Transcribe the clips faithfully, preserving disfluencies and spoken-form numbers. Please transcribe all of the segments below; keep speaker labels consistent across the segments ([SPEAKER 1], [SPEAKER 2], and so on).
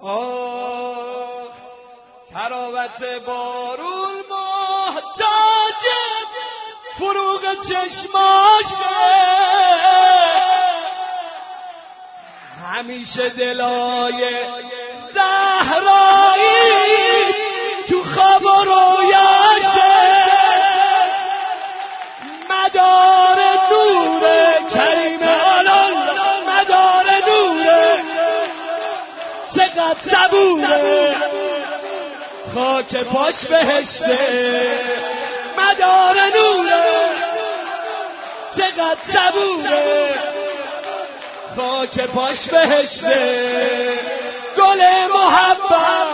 [SPEAKER 1] آه تراوت بارون محتاج فروغ چشماشه، همیشه دلای زهرایی تو خواب و رویاشه، مدار نور کریم آلان، مدار نور چقدر صبوره، خاک پاش بهشته، مدار نوره چقدر صبوره، خاک پاش بهشته، گل محبت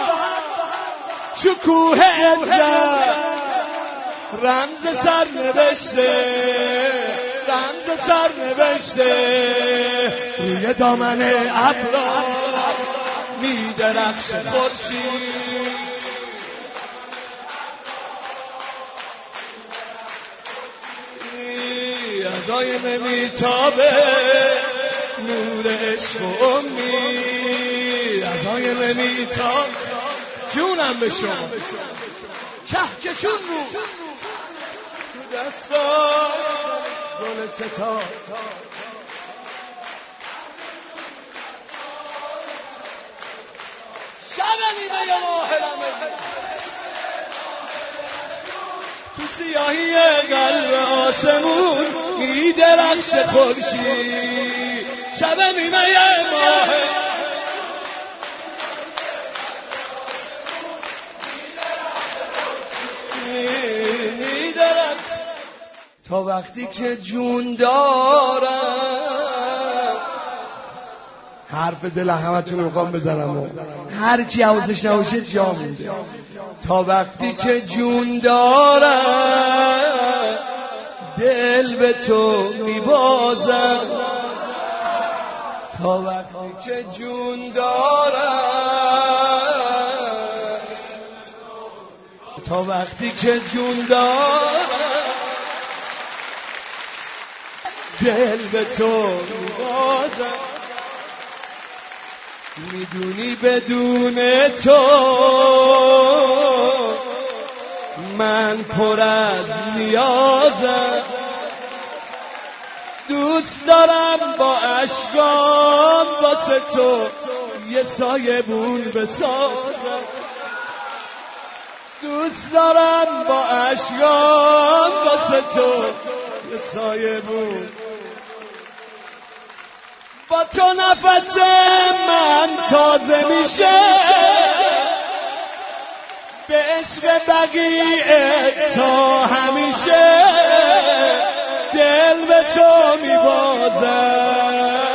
[SPEAKER 1] شکوه عزت، رمز سر نوشته، رمز سر نوشته، روی دامن ابرا میدرخشه خورشید، از آینه میتابه نور عشق و امید، از آینه میتابه جونم به شما کهکشون رو رو دستا گل ستار، شب نیمه ماهرمه تو سیاهی قلب آسمون میدرخش خورشید، شب نیمه ماه میدرخش تا وقتی که جون دارم. حرف دل همتون رو میخوام بزنم، هر کی حواسش نباشه جا میده. تا وقتی که جون دارم دل به تو میبازم، تا وقتی که جون دارم، تا وقتی که جون دارم دل به تو میبازم. میدونی بدون تو من پر از نیازم، دوست دارم با اشکام واسه تو یه سایبون بسازم، دوست دارم با اشکام واسه تو یه سایبون، با تو نفس من تازه میشه، به عشق بقیه تا همیشه دل به تو میبازم،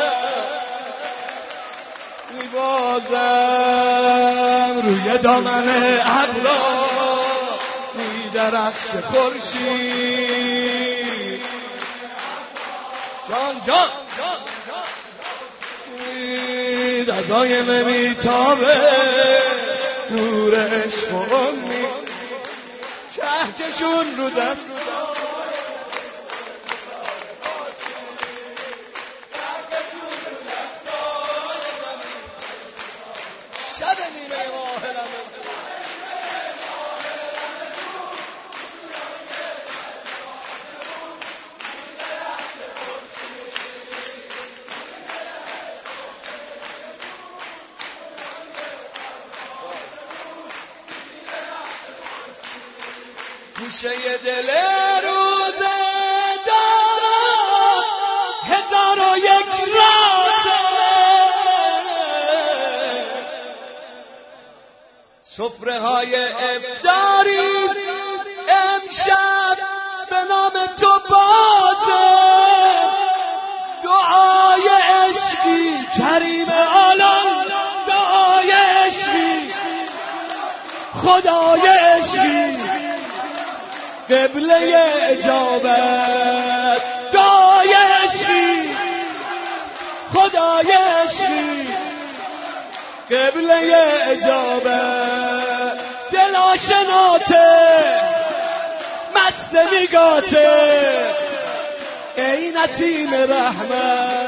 [SPEAKER 1] میبازم روی دامن ابرا میدرخش خورشید، جان جان جان از آینه میتابه نور عشق و امید، کهکشون رو دست شب نیمه ماهرمه گوشه دل روزه دارم هزار و یک رازه، سفره های افطاری امشب به نام تو بازه، دعای عشقی کریم عالم، دعای عشقی خدای عشقی قبله اجابت، دعای عشقی خدای عشقی قبله اجابت، دل آشناته مست نگاته ای نسیم رحمت.